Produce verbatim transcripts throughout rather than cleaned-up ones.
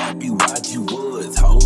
happy, why'd you was, ho?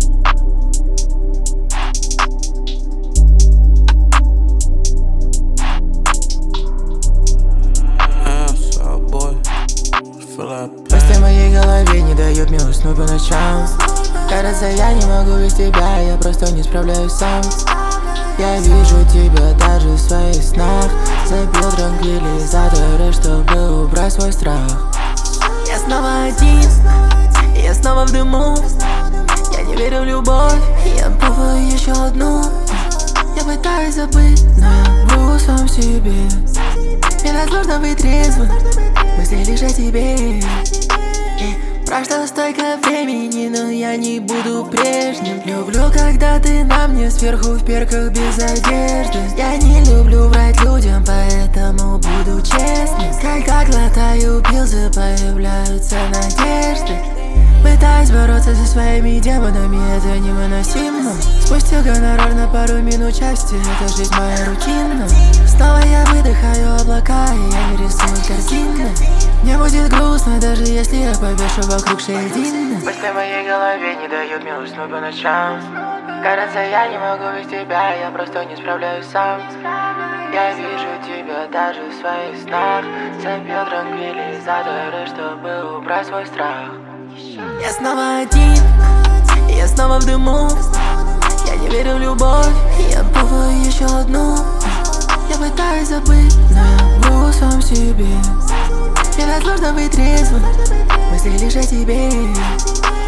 Мысли в моей голове не дают мне уснуть по ночам. Кажется, я не могу без тебя, я просто не справляюсь сам. Я вижу тебя даже в своих снах. Забил транквилизаторы, чтобы убрать свой страх. Я снова один, я снова в дыму. Я не верю в любовь, я пробую еще одну. Я пытаюсь забыть, но я вру сам себе. Мне так сложно быть трезвым, мысли лишь о тебе. Прошло столько времени, но я не буду прежним. Люблю, когда ты на мне сверху в перках без одежды. Я не люблю врать людям, поэтому буду честным. Когда глотаю пилзы, появляются надежды. Пытаюсь бороться со своими демонами, это невыносимо. Спустил гонорар на пару минут счастья, это жизнь моя рутина. Снова я выдыхаю облака, и я не рисую картины. Мне будет грустно, даже если я повешу вокруг шейдины. Мысли в моей голове не дают мне уснуть по ночам. Кажется, я не могу без тебя, я просто не справляюсь сам. Я вижу тебя даже в своих снах. Забил транквилизаторы, чтобы убрать свой страх. Я снова один, я снова в дыму. Я не верю в любовь, я пробую еще одну. Я пытаюсь забыть, но я вру сам себе. Мне так сложно быть трезвым, мысли лишь о тебе.